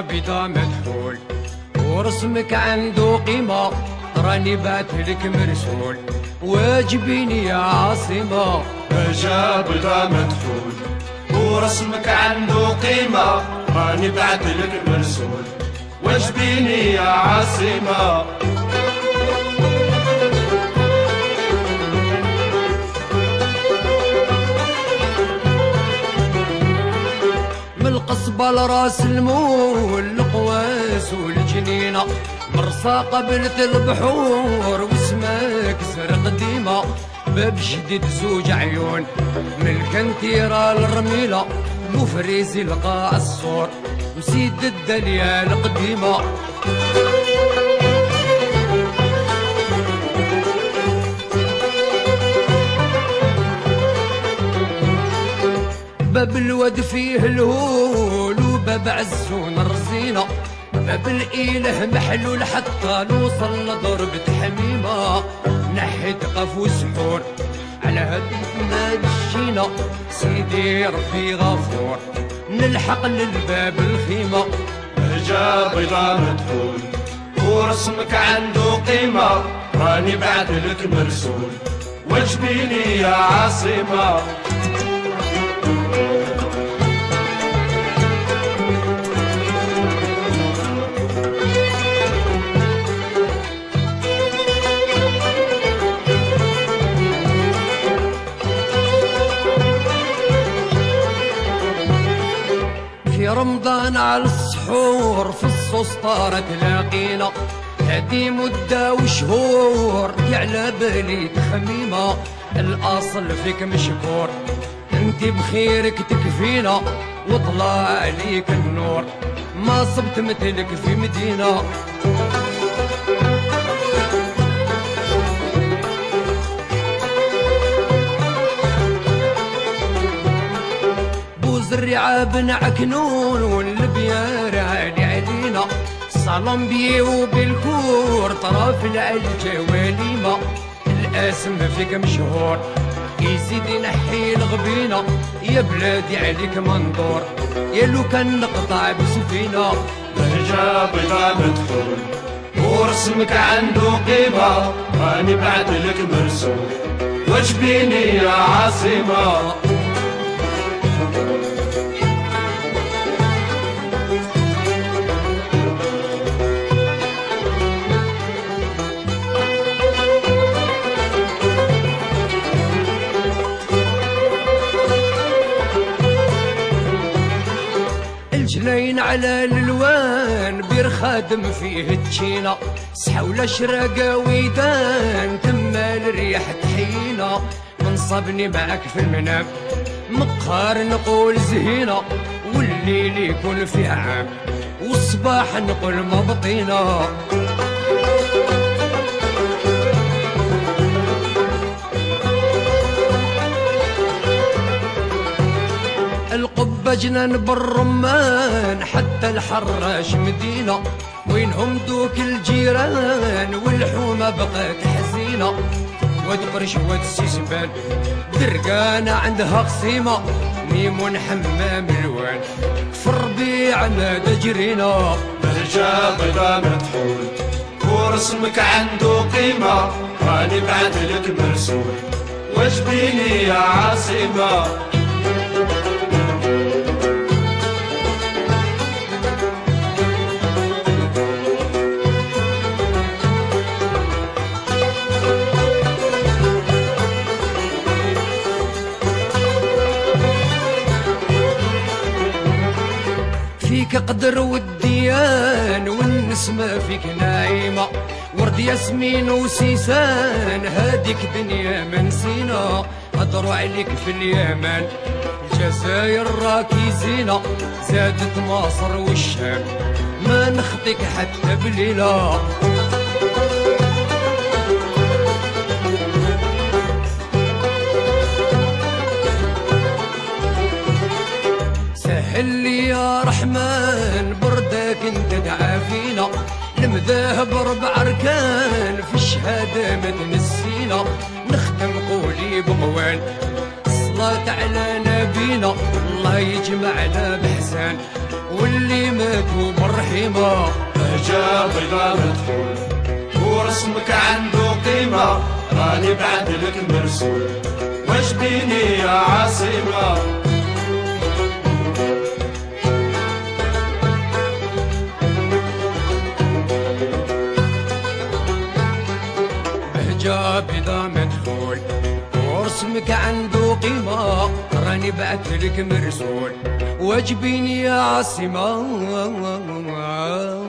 بيضا مدحول ورسمك عنده قيمة، راني بعتلك مرسول واجبيني يا عاصمة. باشا بيضا مدحول ورسمك عنده قيمة، راني بعتلك مرسول واجبيني يا عاصمة. من القصبة لراس المول القواس والجنينة، مرسى قبلة البحور واسمك زرق ديمة. باب جديد زوج عيون من الكنتيرة للرميلة، مفريزي لقاع الصور وسيد الدليا القديمة. باب الواد فيه الهول وباب عزون الرزينة، باب الإله محلول حتى نوصل لضربة حميمة. نحيت قفو سحور على هدفنا مشينا، سيدي ربي غفور نلحق للباب الخيمة. بهجة بيضا مدحول ورسمك عنده قيمة، راني بعتلك مرسول واجبيني يا عاصمة. في رمضان على السحور في السسطارة تلاقينا، هادي مدة وشهور على بالي تخميمة. الأصل فيك مشكور انت بخيرك تكفينا، وطلع عليك النور ما صبت مثلك في مدينة. الرعا بن عكنون والبيار عالي علينا، صالون بيه وبالكور طرف العلجة وليمة. الاسم فيك مشهور يزيد ينحي الغبينة، يا بلادي عليك منظور يا لو كان نقطع بسفينة. بهجة بيضا مدحول ورسمك عنده قيمة، راني بعتلك مرسول واجبيني يا عاصمة. الجنين على الالوان بير خادم فيه التشينة، سحولة شراقة ويدان تما الريح تحينا. منصبني معك في المنام مقهر نقول زهينة، والليل يكون فيه عام والصباح نقول مبطينة. القبة جنان بالرمان حتى الحراش مدينة، وينهم دوك الجيران والحومة بقات حزينة. واد قرش واد سيسبان درقانة عندها قصيمة، ميمون حمام الوان في الربيع نادى جرينا. بهجة بيضا مدحول ورسمك عنده قيمة، راني بعتلك مرسول واجبيني يا عاصمة. فيك قدر والديان والنسمة فيك نايمة، ورد ياسمين وسيسان هاديك دنيا منسينا. قدروا عليك في اليمن الجزائر راكي زينة، زادت مصر والشام ما نخطيك حتى بليلة. سهل لي يا رحمن بردك انت دعا فينا، المذاهب بربع اركان في الشهاده ما تنسينا. نختم قولي بقوال الصلاه على نبي فينا الله يجمعنا بحسان واللي ماتوا بالرحيمة. بهجة بيضا مدحون ورسمك عنده قيمة، راني بعدلك مرسول واش بيني يا عاصمة. بهجة بيضا مدحون ورسمك عنده قيمة، راني بعتلك مرسول واجبيني يا عاصمة.